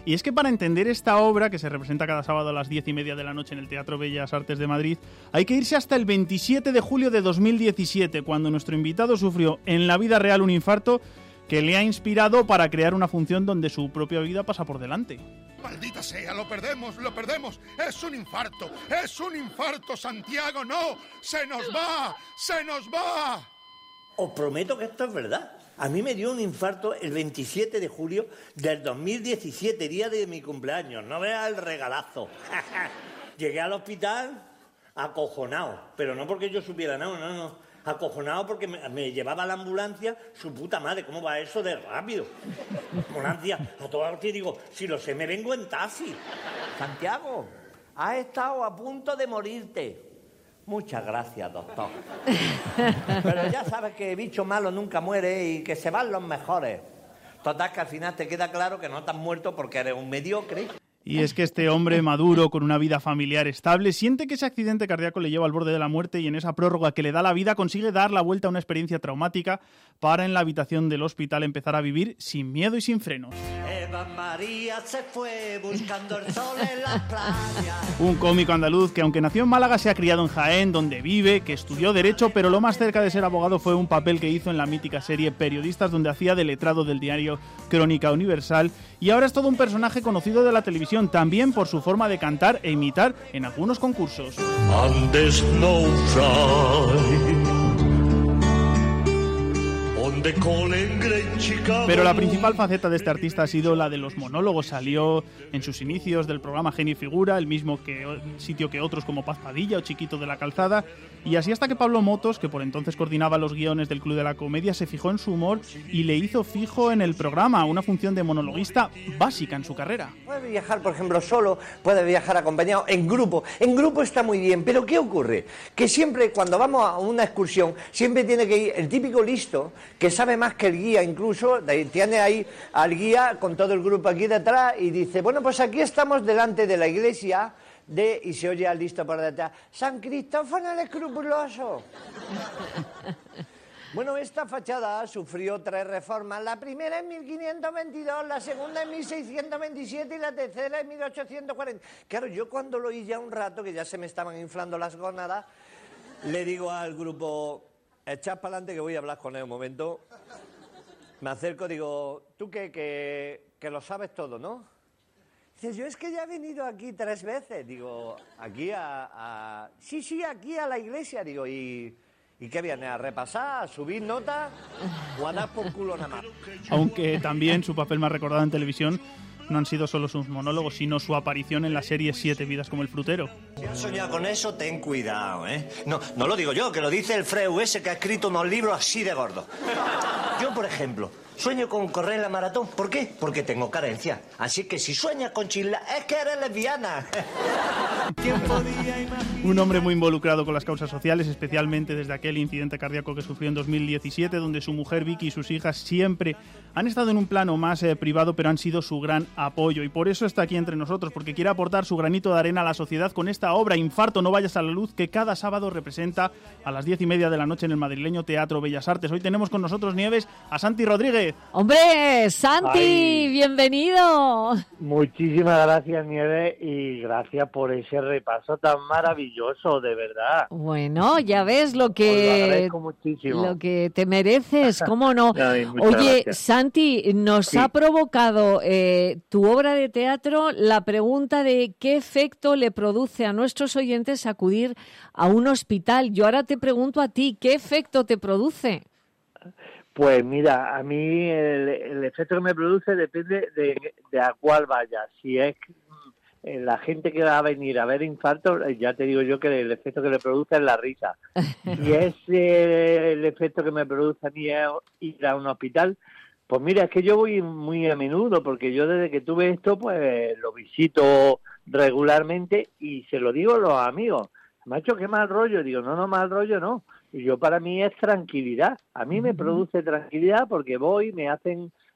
Y es que para entender esta obra, que se representa cada sábado a las 10:30 de la noche en el Teatro Bellas Artes de Madrid, hay que irse hasta el 27 de julio de 2017, cuando nuestro invitado sufrió en la vida real un infarto que le ha inspirado para crear una función donde su propia vida pasa por delante. ¡Maldita sea! ¡Lo perdemos! ¡Es un infarto! ¡Santiago! ¡No! ¡Se nos va! Os prometo que esto es verdad. A mí me dio un infarto el 27 de julio del 2017, día de mi cumpleaños. No veas el regalazo. Llegué al hospital acojonado, pero no porque yo supiera nada, no. Acojonado porque me llevaba la ambulancia, su puta madre, ¿cómo va eso de rápido? Ambulancia, a toda hora digo, si lo sé, me vengo en taxi. Santiago, has estado a punto de morirte. Muchas gracias, doctor. Pero ya sabes que bicho malo nunca muere y que se van los mejores. Total, que al final te queda claro que no te has muerto porque eres un mediocre. Y es que este hombre maduro, con una vida familiar estable, siente que ese accidente cardíaco le lleva al borde de la muerte y en esa prórroga que le da la vida consigue dar la vuelta a una experiencia traumática para en la habitación del hospital empezar a vivir sin miedo y sin frenos. Eva María se fue buscando el sol en la playa. Un cómico andaluz que, aunque nació en Málaga, se ha criado en Jaén, donde vive, que estudió Derecho, pero lo más cerca de ser abogado fue un papel que hizo en la mítica serie Periodistas, donde hacía de letrado del diario Crónica Universal, y ahora es todo un personaje conocido de la televisión, también por su forma de cantar e imitar en algunos concursos. Pero la principal faceta de este artista ha sido la de los monólogos. Salió en sus inicios del programa Genio y Figura, el mismo sitio que otros como Paz Padilla o Chiquito de la Calzada, y así hasta que Pablo Motos, que por entonces coordinaba los guiones del Club de la Comedia, se fijó en su humor y le hizo fijo en el programa, una función de monologuista básica en su carrera. Puede viajar, por ejemplo, solo, puede viajar acompañado, en grupo. En grupo está muy bien, pero ¿qué ocurre? Que siempre, cuando vamos a una excursión, siempre tiene que ir el típico listo, que sabe más que el guía incluso, tiene ahí al guía con todo el grupo aquí detrás y dice, bueno, pues aquí estamos delante de la iglesia y se oye al listo por detrás, San Cristófono el Escrupuloso. Bueno, esta fachada sufrió 3 reformas, la primera en 1522, la segunda en 1627 y la tercera en 1840. Claro, yo cuando lo oí ya un rato, que ya se me estaban inflando las gónadas, le digo al grupo, echad para adelante que voy a hablar con él un momento. Me acerco, digo, tú que lo sabes todo, ¿no? Dice, yo es que ya he venido aquí 3 veces. Digo, ¿aquí Sí, aquí a la iglesia. Digo, ¿y qué viene? ¿A repasar? ¿A subir notas? ¿O a dar por culo nada más? Aunque también su papel más recordado en televisión no han sido solo sus monólogos, sino su aparición en la serie 7 vidas como el frutero. Si has soñado con eso, ten cuidado, ¿eh? No lo digo yo, que lo dice el Freu ese que ha escrito unos libros así de gordos. Yo, por ejemplo, sueño con correr la maratón. ¿Por qué? Porque tengo carencia. Así que si sueñas con chisla, es que eres lesbiana. Un hombre muy involucrado con las causas sociales, especialmente desde aquel incidente cardíaco que sufrió en 2017, donde su mujer Vicky y sus hijas siempre han estado en un plano más privado, pero han sido su gran apoyo. Y por eso está aquí entre nosotros, porque quiere aportar su granito de arena a la sociedad con esta obra, Infarto, no vayas a la luz, que cada sábado representa a las 10:30 de la noche en el madrileño Teatro Bellas Artes. Hoy tenemos con nosotros, Nieves, a Santi Rodríguez. ¡Hombre, Santi! Ay, ¡Bienvenido! muchísimas gracias, Nieves, y gracias por ese repaso tan maravilloso, de verdad. Bueno, ya ves lo Os lo que agradezco muchísimo. te mereces, ¿cómo no? Ay, muchas Oye, gracias. Santi, nos Sí. ha provocado tu obra de teatro la pregunta de qué efecto le produce a nuestros oyentes acudir a un hospital. Yo ahora te pregunto a ti, ¿qué efecto te produce? Pues mira, a mí el efecto que me produce depende de a cuál vaya. Si es la gente que va a venir a ver infarto, ya te digo yo que el efecto que le produce es la risa. Si es el efecto que me produce a mí es ir a un hospital, pues mira, es que yo voy muy a menudo, porque yo desde que tuve esto, pues lo visito regularmente y se lo digo a los amigos. Macho, qué mal rollo. Digo, no, mal rollo no. Y yo, para mí es tranquilidad. A mí me produce tranquilidad porque voy, me hacen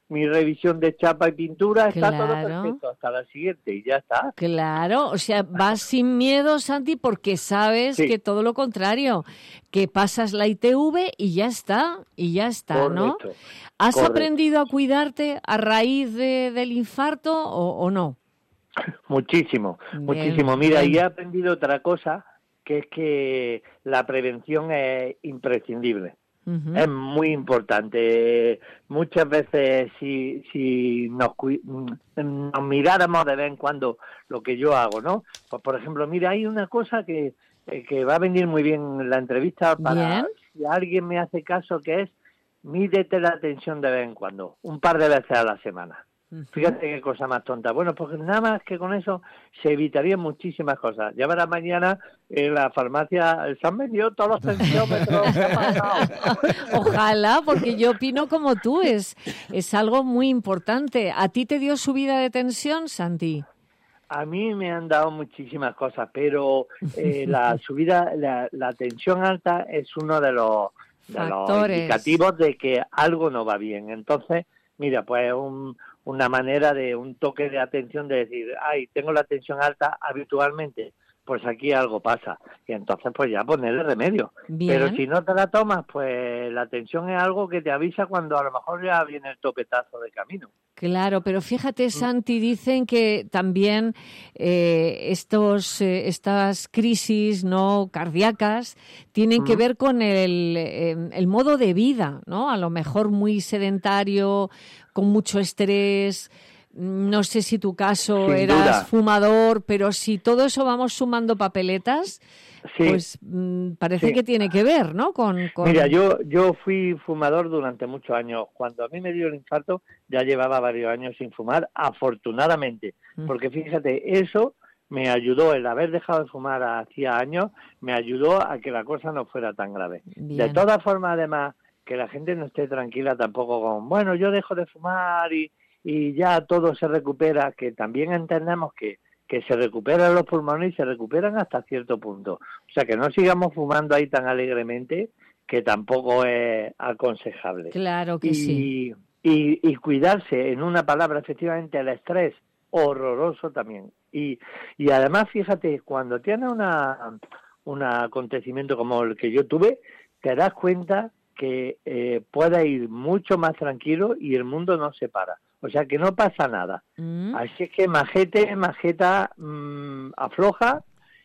mi revisión de chapa y pintura, está todo Claro. perfecto, hasta la siguiente y ya está. Claro, o sea, vas sin miedo, Santi, porque sabes Sí. que todo lo contrario, que pasas la ITV y ya está, ¿no? Correcto. ¿Has correcto. aprendido a cuidarte a raíz del infarto o no? Muchísimo, Bien, muchísimo. Mira, bien. y he aprendido otra cosa, que es que la prevención es imprescindible. Ujú. Es muy importante. Muchas veces si nos miráramos de vez en cuando lo que yo hago, ¿no? Pues, por ejemplo, mira, hay una cosa que va a venir muy bien en la entrevista para Bien. si alguien me hace caso, que es mídete la tensión de vez en cuando, un par de veces a la semana. Ujú. Fíjate qué cosa más tonta. Bueno, porque nada más que con eso se evitarían muchísimas cosas. Ya verás mañana en la farmacia, se han vendido todos los tensiómetros. ¿Qué ha pasado? Ojalá, porque yo opino como tú, es algo muy importante. ¿A ti te dio subida de tensión, Santi? A mí me han dado muchísimas cosas, pero la subida, la tensión alta es uno de los Factores. indicativos de que algo no va bien. Entonces, mira, pues una manera de un toque de atención de decir, ay, tengo la tensión alta habitualmente, pues aquí algo pasa. Y entonces pues ya ponerle remedio. Bien. Pero si no te la tomas, pues la tensión es algo que te avisa cuando a lo mejor ya viene el topetazo de camino. Claro, pero fíjate, Santi, dicen que también estas crisis no cardíacas tienen que ver con el modo de vida, ¿no? A lo mejor muy sedentario, con mucho estrés. No sé si tu caso Sin eras duda. fumador, pero si todo eso vamos sumando papeletas, Sí. pues parece Sí. que tiene que ver, ¿no? Con... Mira, yo fui fumador durante muchos años. Cuando a mí me dio el infarto, ya llevaba varios años sin fumar, afortunadamente. Porque fíjate, eso me ayudó, el haber dejado de fumar hacía años, me ayudó a que la cosa no fuera tan grave. Bien. De todas formas, además, que la gente no esté tranquila tampoco con, bueno, yo dejo de fumar y ya todo se recupera, que también entendemos que se recuperan los pulmones y se recuperan hasta cierto punto. O sea, que no sigamos fumando ahí tan alegremente, que tampoco es aconsejable. Claro que sí. Y cuidarse, en una palabra, efectivamente, el estrés, horroroso también. Y además, fíjate, cuando tienes un acontecimiento como el que yo tuve, te das cuenta que puedes ir mucho más tranquilo y el mundo no se para. O sea, que no pasa nada. Así es que majeta, afloja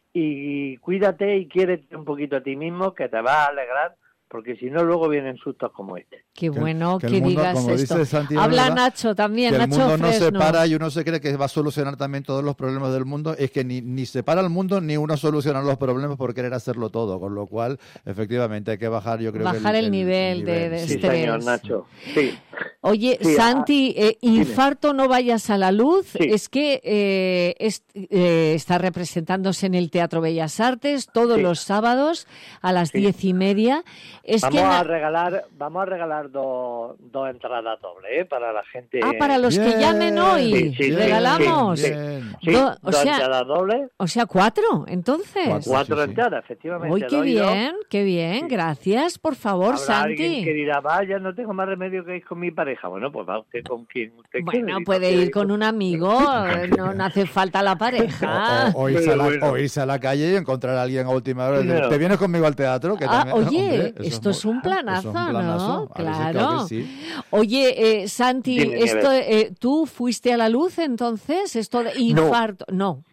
y cuídate y quiérete un poquito a ti mismo, que te va a alegrar, porque si no luego vienen sustos como este. Qué bueno que que, el mundo, digas como esto. dice Santi, Habla ¿verdad? Nacho también, Que el Nacho mundo no se Fresno. para y uno se cree que va a solucionar también todos los problemas del mundo. Es que ni se para el mundo ni uno soluciona los problemas por querer hacerlo todo. Con lo cual, efectivamente, hay que bajar, yo creo, Bajar el nivel de Sí, estrés. señor Nacho. Sí. Oye, Sí, Santi, infarto no vayas a la luz. Sí. Es que está representándose en el Teatro Bellas Artes todos Sí. los sábados a las 10:30. Es Vamos que a regalar dos entradas dobles, para la gente. para los que Bien. llamen hoy, Sí, sí, regalamos. sí, Bien. Sí, o dos sea, entradas dobles, 4, entonces. cuatro Sí, sí. entradas, efectivamente. Uy, qué doy dos. bien, qué bien. Sí. Gracias, por favor, Habrá alguien Santi. que dirá, vaya, no tengo más remedio que ir con mi pareja. Bueno, pues va usted con quien usted quiera. Bueno, Y puede no ir con un amigo, no hace falta la pareja. O irse Pero bueno. o irse a la calle y encontrar a alguien a última hora. Claro. ¿Te vienes conmigo al teatro? Que también, Oye, hombre, eso esto es un planazo, eso es un planazo. ¿no? A ver si Claro. que sí. Oye, Santi, Dime, esto, Nieves. ¿tú fuiste a la luz entonces? Esto de infarto. No.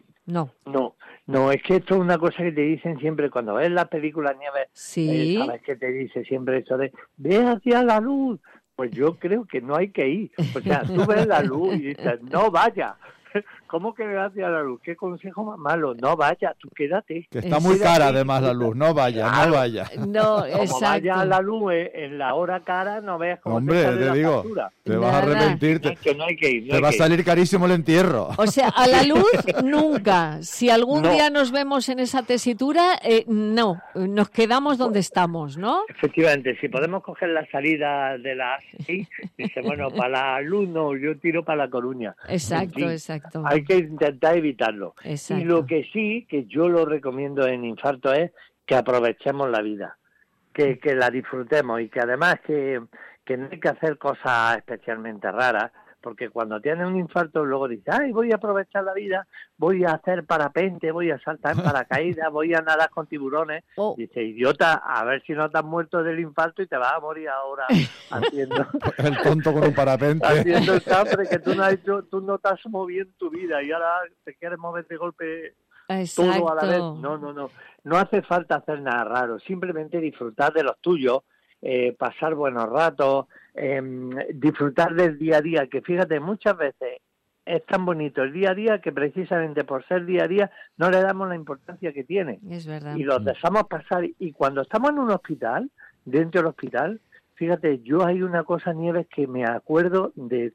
No, es que esto es una cosa que te dicen siempre cuando ves las películas, Nieves. Sí. ¿Sabes que te dice siempre eso de, ve hacia la luz? Pues yo creo que no hay que ir. O sea, tú ves la luz y dices, no vaya. ¿Cómo que ve hacia la luz? ¿Qué consejo más malo? No vaya, tú quédate. Que está muy Quédate cara y además la disfruta. luz. No vaya, Claro. no vaya. No, Como vaya a exacto. la luz en la hora cara, no veas cómo Hombre, sale te la digo, factura. te vas a Nada. arrepentir. Es que no hay que ir. no Te hay va a que ir. salir carísimo el entierro. O sea, a la luz nunca. Si algún No. día nos vemos en esa tesitura, no, nos quedamos donde estamos, ¿no? Efectivamente, si podemos coger la salida de la A6, dice, bueno, para la luz no, yo tiro para La Coruña. Exacto, En fin, exacto. Hay que intentar evitarlo. Exacto. Y lo que sí, que yo lo recomiendo en infarto, es que aprovechemos la vida, que la disfrutemos y que además que que no hay que hacer cosas especialmente raras, porque cuando tienes un infarto luego dices, ay, voy a aprovechar la vida, voy a hacer parapente, voy a saltar en paracaídas, voy a nadar con tiburones. Dice, idiota, a ver si no te has muerto del infarto y te vas a morir ahora haciendo el tonto con un parapente. Haciendo el cafre que tú no te has movido en tu vida y ahora te quieres mover de golpe. Exacto. Todo a la vez. No hace falta hacer nada raro, simplemente disfrutar de los tuyos, pasar buenos ratos, disfrutar del día a día, que fíjate, muchas veces es tan bonito el día a día que precisamente por ser día a día no le damos la importancia que tiene. Es verdad. Y los dejamos pasar. Y cuando estamos en un hospital, dentro del hospital, fíjate, yo hay una cosa, Nieves, que me acuerdo del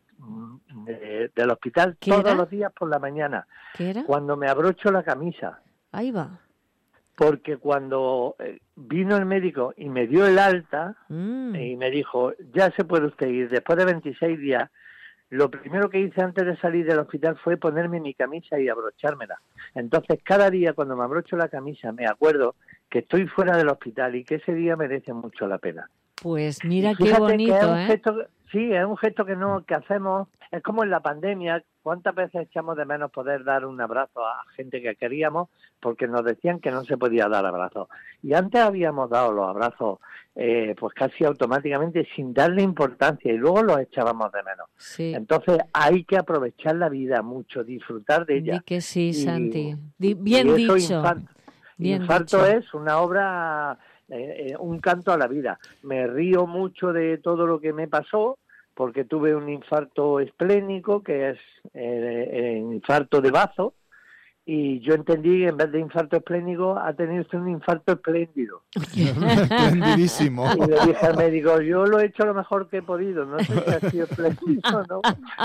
hospital todos los días por la mañana. ¿Qué era? Cuando me abrocho la camisa. Ahí va. Porque cuando vino el médico y me dio el alta y me dijo, ya se puede usted ir, después de 26 días, lo primero que hice antes de salir del hospital fue ponerme mi camisa y abrochármela. Entonces, cada día cuando me abrocho la camisa me acuerdo que estoy fuera del hospital y que ese día merece mucho la pena. Pues mira qué bonito, Sí, es un gesto que hacemos, es como en la pandemia, cuántas veces echamos de menos poder dar un abrazo a gente que queríamos porque nos decían que no se podía dar abrazos. Y antes habíamos dado los abrazos pues casi automáticamente sin darle importancia y luego los echábamos de menos. Sí. Entonces hay que aprovechar la vida mucho, disfrutar de ella. Di que sí, Santi. Bien dicho. Infarto es una obra... un canto a la vida. Me río mucho de todo lo que me pasó porque tuve un infarto esplénico, que es el infarto de bazo, y yo entendí que en vez de infarto esplénico ha tenido usted un infarto espléndido. Esplendidísimo. Y le dije al médico, yo lo he hecho lo mejor que he podido, no sé si ha sido espléndido, ¿no?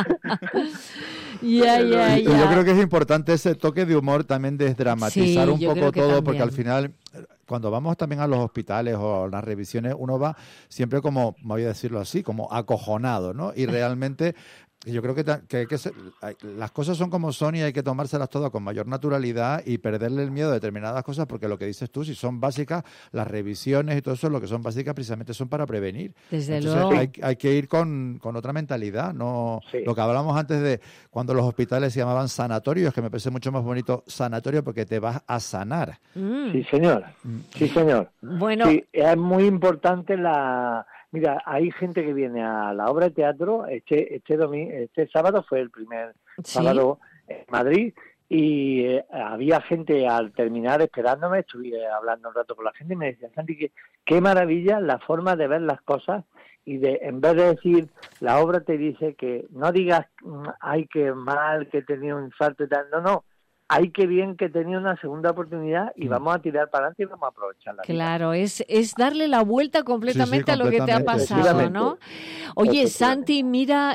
Ya. Yo creo que es importante ese toque de humor también, desdramatizar un poco todo, también. porque al final, cuando vamos también a los hospitales o a las revisiones, uno va siempre como, voy a decirlo así, como acojonado, ¿no? Y realmente... Yo creo que las cosas son como son y hay que tomárselas todas con mayor naturalidad y perderle el miedo a determinadas cosas, porque lo que dices tú, si son básicas, las revisiones y todo eso, lo que son básicas precisamente son para prevenir. Desde Entonces, luego. hay que ir con otra mentalidad, no lo que hablábamos antes de cuando los hospitales se llamaban sanatorios, que me parece mucho más bonito sanatorio porque te vas a sanar. Sí, señor. Sí, señor. Bueno. Sí, es muy importante Mira, hay gente que viene a la obra de teatro. Este sábado fue el primer sábado en Madrid y había gente al terminar esperándome. Estuve hablando un rato con la gente y me decía, Santi, qué maravilla la forma de ver las cosas y en vez de decir, la obra te dice que no digas, ay, qué mal, que he tenido un infarto y tal. No. Ay, qué bien que tenía una segunda oportunidad y vamos a tirar para adelante y vamos a aprovecharla. Claro, es darle la vuelta completamente a lo que te ha pasado, ¿no? Oye, Santi, mira,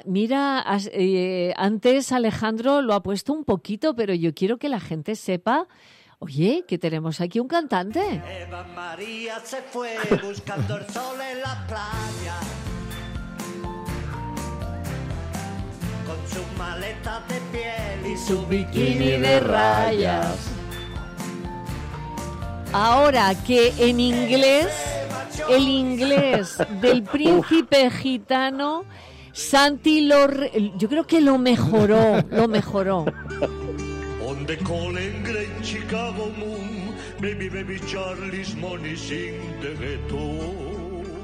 antes Alejandro lo ha puesto un poquito, pero yo quiero que la gente sepa, oye, que tenemos aquí un cantante. Eva María se fue buscando el sol en la playa. Con sus maletas de piel y su bikini de rayas. Ahora que en inglés, el inglés del príncipe gitano, Santi yo creo que lo mejoró. On the calling great Chicago moon, baby Charlie's money sing the ghetto.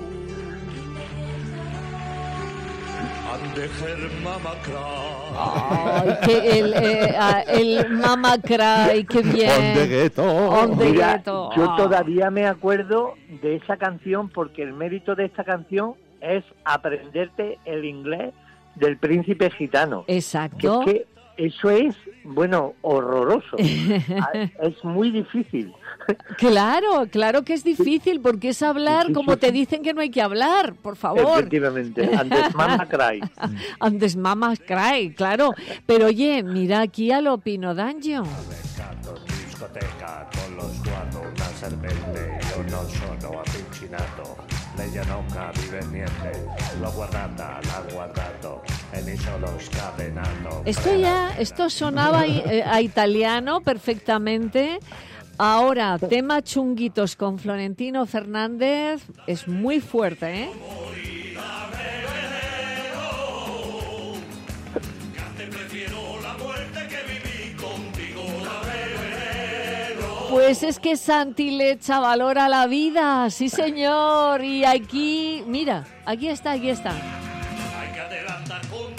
And the her mama cry. Ay, que el mama cry, qué bien. On the ghetto. Yo todavía me acuerdo de esa canción porque el mérito de esta canción es aprenderte el inglés del príncipe gitano. Exacto. Que eso es, horroroso. Es muy difícil. Claro que es difícil, porque es hablar como te dicen que no hay que hablar, por favor. Efectivamente, antes mama cry. Antes mama cry, claro. Pero oye, mira aquí a lo Pino D'Angio. Discoteca con los cuatro, una serpente, io non sono avvicinato. Lei non vive niente, l'ho guardata, l'ha guardato, e mi sono scatenato. Esto sonaba a italiano perfectamente. Ahora, tema chunguitos con Florentino Fernández es muy fuerte, ¿eh? Pues es que Santi le echa valor a la vida, sí señor, y aquí, mira, aquí está. Hay que adelantar con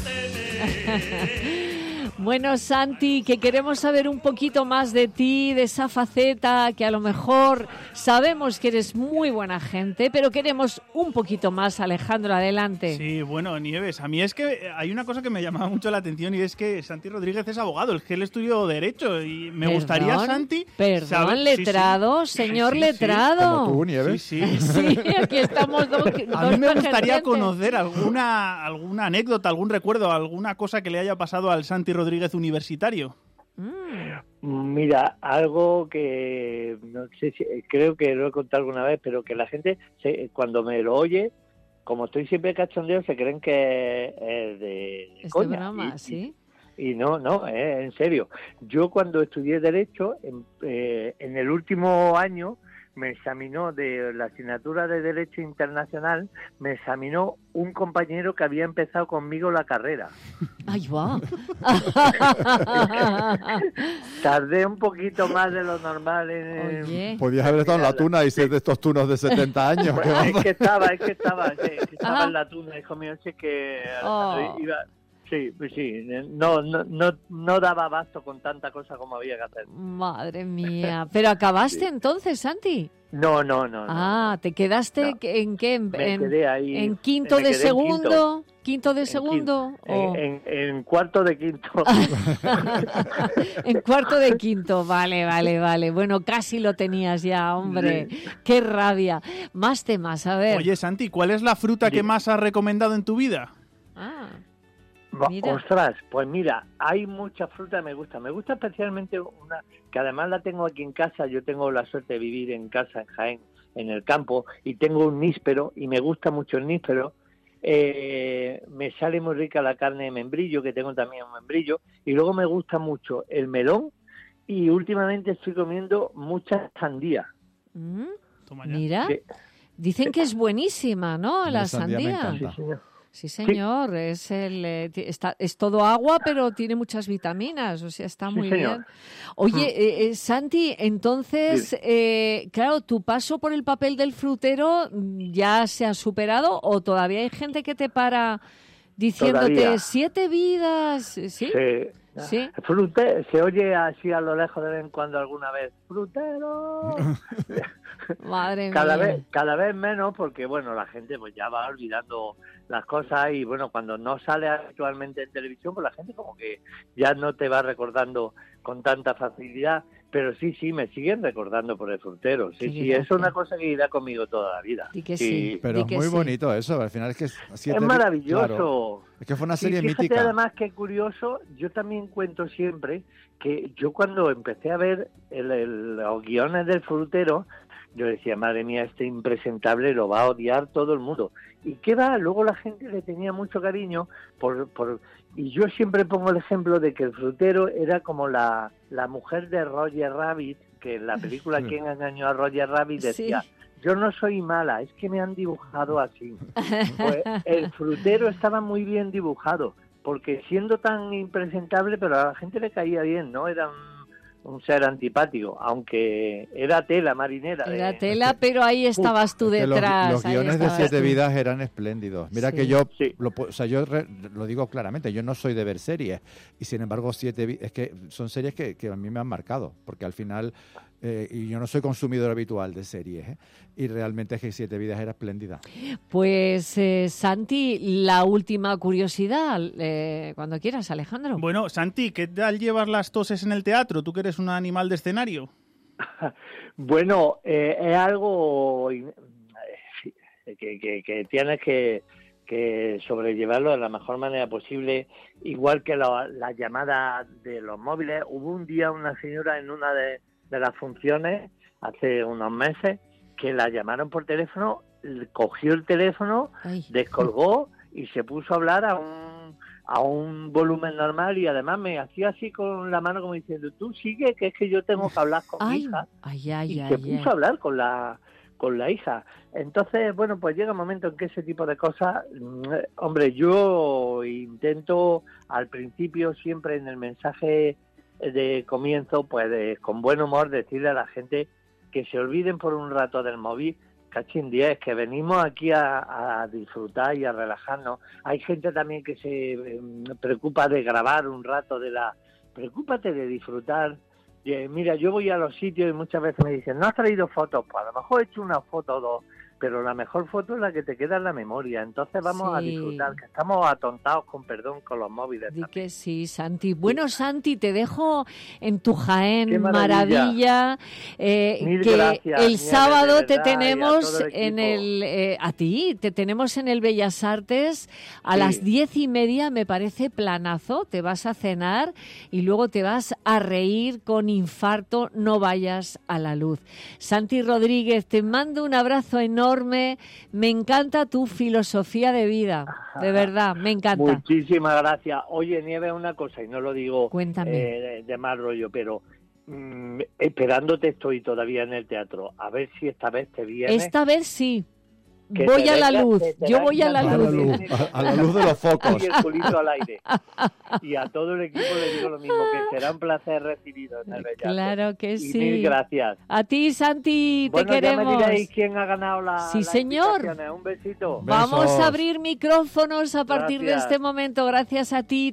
Bueno, Santi, que queremos saber un poquito más de ti, de esa faceta, que a lo mejor sabemos que eres muy buena gente, pero queremos un poquito más. Alejandro, adelante. Sí, bueno, Nieves, a mí es que hay una cosa que me llamaba mucho la atención y es que Santi Rodríguez es abogado, es que él estudió Derecho y me gustaría, Santi... Perdón, letrado, sí. señor Sí. letrado. Como tú, Nieves. Sí. Sí, aquí estamos dos. A mí me gustaría emergentes. conocer alguna anécdota, algún recuerdo, alguna cosa que le haya pasado al Santi Rodríguez universitario. Mira, algo que no sé si, creo que lo he contado alguna vez, pero que la gente cuando me lo oye, como estoy siempre cachondeo, se creen que es de coña. Broma, ¿sí? Y no, en serio. Yo cuando estudié Derecho, en el último año, me examinó de la asignatura de Derecho Internacional, me examinó un compañero que había empezado conmigo la carrera. ¡Ay, va! Tardé un poquito más de lo normal en... Oye. Podías haber estado en la tuna y ser de estos tunos de 70 años. Bueno, es que estaba en la tuna, hijo mío, es que iba... Sí, no daba abasto con tanta cosa como había que hacer. Madre mía. ¿Pero acabaste entonces, Santi? No. ¿Te quedaste en qué? Me quedé ahí. ¿En quinto de segundo? ¿Quinto de segundo? En cuarto de quinto. En cuarto de quinto, vale. Bueno, casi lo tenías ya, hombre. Sí. Qué rabia. Más temas, a ver. Oye, Santi, ¿cuál es la fruta que más has recomendado en tu vida? Mira. Ostras, pues mira, hay mucha fruta que me gusta. Me gusta especialmente una que además la tengo aquí en casa. Yo tengo la suerte de vivir en casa, en Jaén, en el campo, y tengo un níspero, y me gusta mucho el níspero. Me sale muy rica la carne de membrillo, que tengo también un membrillo, y luego me gusta mucho el melón, y últimamente estoy comiendo mucha sandía. Mira, sí. Dicen que es buenísima, ¿no? La sandía. Sí, señor. Sí, señor, sí. Es todo agua, pero tiene muchas vitaminas, o sea, está muy bien. Oye, Santi, entonces, claro, ¿tu paso por el papel del frutero ya se ha superado o todavía hay gente que te para diciéndote todavía. 7 vidas? ¿Sí? Sí. Se oye así a lo lejos de vez en cuando alguna vez. ¡Frutero! Madre mía. Cada vez menos, porque bueno, la gente pues ya va olvidando las cosas y bueno, cuando no sale habitualmente en televisión, pues la gente como que ya no te va recordando con tanta facilidad, pero sí, me siguen recordando por el frutero. Sí, es una cosa que irá conmigo toda la vida. Y que sí. Pero es muy bonito eso, al final es que es maravilloso. Claro. Es que fue una serie fíjate, mítica. Además, que curioso, yo también cuento siempre que yo cuando empecé a ver los guiones del frutero, yo decía, madre mía, este impresentable lo va a odiar todo el mundo. ¿Y qué va? Luego la gente le tenía mucho cariño y yo siempre pongo el ejemplo de que el frutero era como la mujer de Roger Rabbit, que en la película ¿Quién engañó a Roger Rabbit? Decía, sí. Yo no soy mala, es que me han dibujado así. Pues el frutero estaba muy bien dibujado, porque siendo tan impresentable, pero a la gente le caía bien, ¿no? Era un ser antipático, aunque era tela marinera. Era tela, pero ahí estabas tú detrás. Los guiones de 7 vidas eran espléndidos. Mira que yo, yo lo digo claramente, yo no soy de ver series, y sin embargo 7 vidas, es que son series que a mí me han marcado, porque al final, y yo no soy consumidor habitual de series, y realmente es que 7 vidas era espléndida. Pues Santi, la última curiosidad, cuando quieras, Alejandro. Bueno, Santi, ¿qué tal llevas las toses en el teatro? ¿Tú que eres un animal de escenario? Bueno, es algo que tienes que sobrellevarlo de la mejor manera posible, igual que la llamada de los móviles. Hubo un día una señora en una de las funciones, hace unos meses, que la llamaron por teléfono, cogió el teléfono, descolgó y se puso a hablar a un volumen normal, y además me hacía así con la mano como diciendo, tú sigue, que es que yo tengo que hablar con mi hija. Y se puso a hablar con la hija. Entonces, bueno, pues llega un momento en que ese tipo de cosas, hombre, yo intento al principio siempre en el mensaje de comienzo, pues con buen humor decirle a la gente que se olviden por un rato del móvil, cachín 10, que venimos aquí a disfrutar y a relajarnos. Hay gente también que se preocupa de grabar un rato Preocúpate de disfrutar. Mira, yo voy a los sitios y muchas veces me dicen, ¿no has traído fotos? Pues a lo mejor he hecho una foto o dos, pero la mejor foto es la que te queda en la memoria. Entonces vamos a disfrutar, que estamos atontados, con perdón, con los móviles. Di que sí, Santi. Bueno, Santi, te dejo en tu Jaén, Qué maravilla. Mil Que gracias, el Nieves, sábado de te verdad, tenemos y a todo el equipo. a ti, te tenemos en el Bellas Artes a las 10:30, me parece planazo. Te vas a cenar y luego te vas a reír con infarto, no vayas a la luz. Santi Rodríguez, te mando un abrazo enorme. Me encanta tu filosofía de vida, de verdad, me encanta. Muchísimas gracias. Oye, Nieves, una cosa, y no lo digo de mal rollo, pero esperándote estoy todavía en el teatro. A ver si esta vez te vienes. Esta vez sí. Voy a la luz, yo voy a la luz. A la luz de los focos. Y el culito al aire. Y a todo el equipo le digo lo mismo, que será un placer recibido en el Bellas Artes. Claro que sí. Mil gracias. A ti, Santi, bueno, te queremos. Ya me diréis quién ha ganado Sí, las señor. invitaciones. Un besito. Vamos a abrir micrófonos a partir de Gracias. este momento. Gracias a ti.